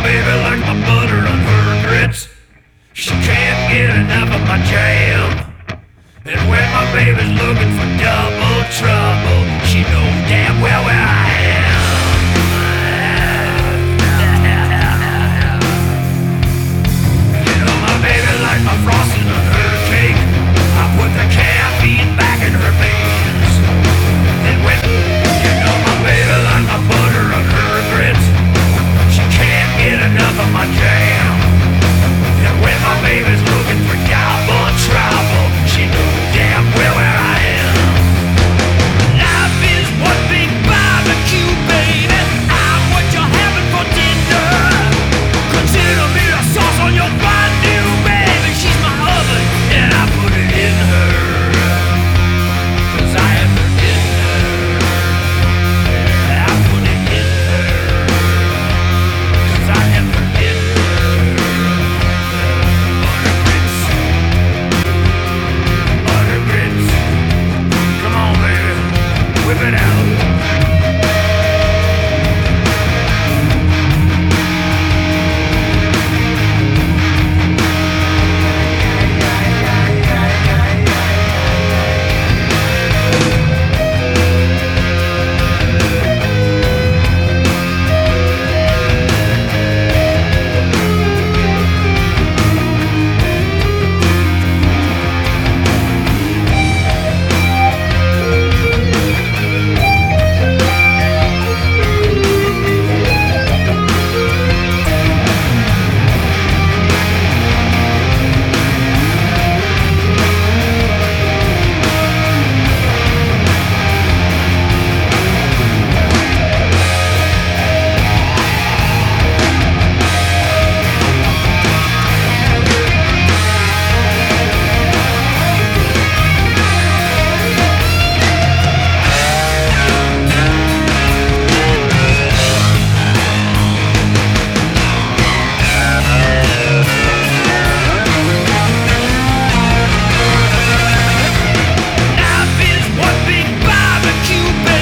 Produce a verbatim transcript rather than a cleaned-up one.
baby like my butter on her grits. She can't get enough of my jam. And when my baby's looking for double trouble, she knows damn well where I